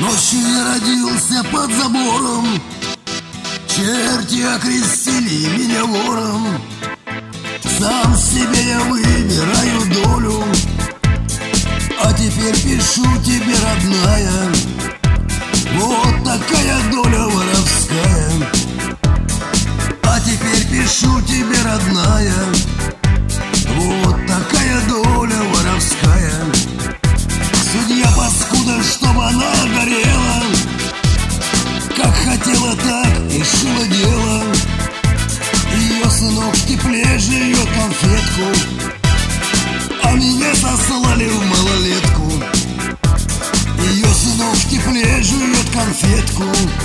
Ночью я родился под забором, черти окрестили меня вором. Сам себе я выбираю долю, а теперь пишу тебе, родная, вот такая доля воровская. А теперь пишу тебе, родная, вот такая доля воровская. Судья паскуда, чтобы она горела, как хотела, так и шила дело. Ее сынок в тепле жует конфетку, а меня сослали в малолетку. Ее сынок в тепле жует конфетку.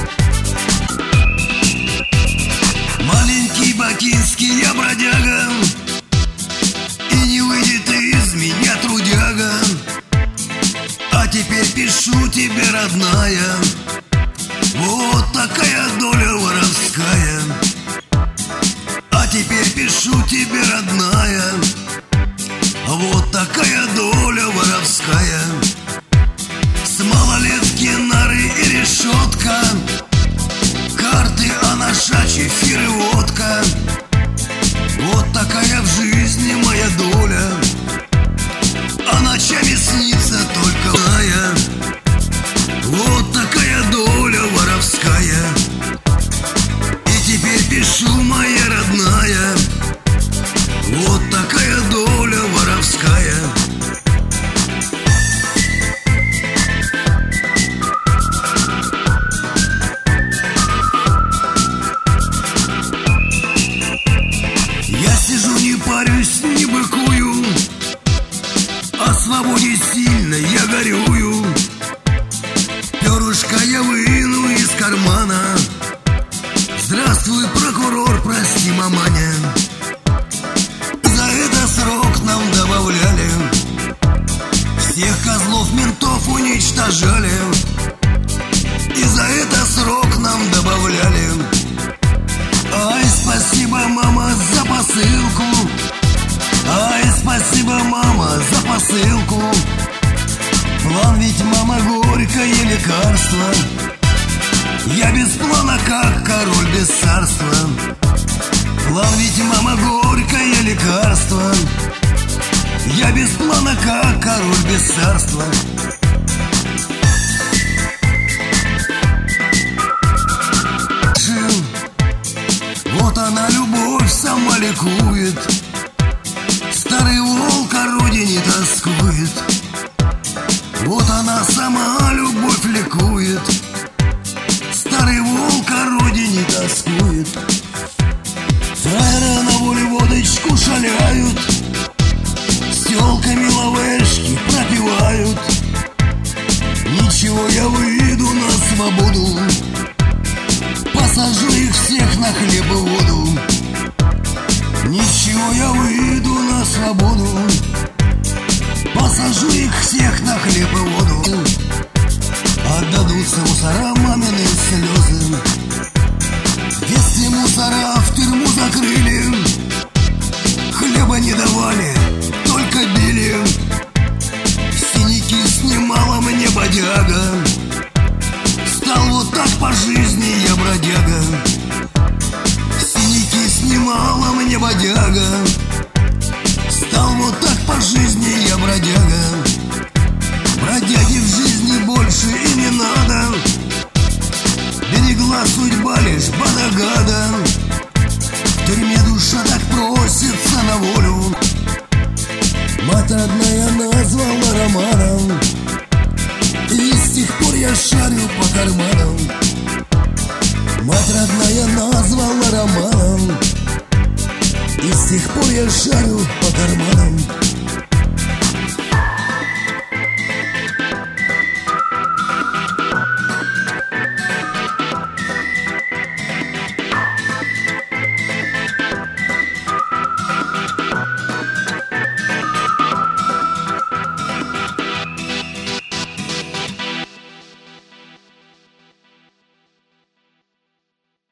Маленький бакинский я бродяга, и не выйдет из меня трудяга. А теперь пишу тебе, родная, вот такая доля воровская. А теперь пишу тебе, родная, вот такая доля воровская. С малолетки нары и решетка, карты, анашачи, эфир и водка. Вот такая в жизни моя доля, а ночами снится только моя. Вот такая доля воровская. И теперь пишу, моя родная, вот такая доля воровская. Я сижу, не парюсь, не быкую, о свободе сильно я горюю. Перышко я выну из кармана. Здравствуй, прокурор, прости, маманя. За это срок нам добавляли, всех козлов ментов уничтожали. И за это срок нам добавляли. Ай, спасибо, мама, за посылку. Ай, спасибо, мама, за посылку. План ведь, мама, горькое лекарство. Я без плана, как король без царства. План ведь, мама, горькое лекарство. Я без плана, как король без царства. Вот она, любовь, сама ликует. Старый волк о родине тоскует. Вот она сама, любовь, ликует. Старый волк о родине тоскует. Фраеры на воле водочку шаляют, с тёлками лавешки пропивают. Ничего, я выйду на свободу, посажу их всех на хлеб и воду. Ничего, я выйду на свободу, посажу их всех на хлеб и воду. Отдадутся мусора мамины слезы. В детстве мусора в тюрьму закрыли, хлеба не давали, только били. Синяки снимала мне бодяга,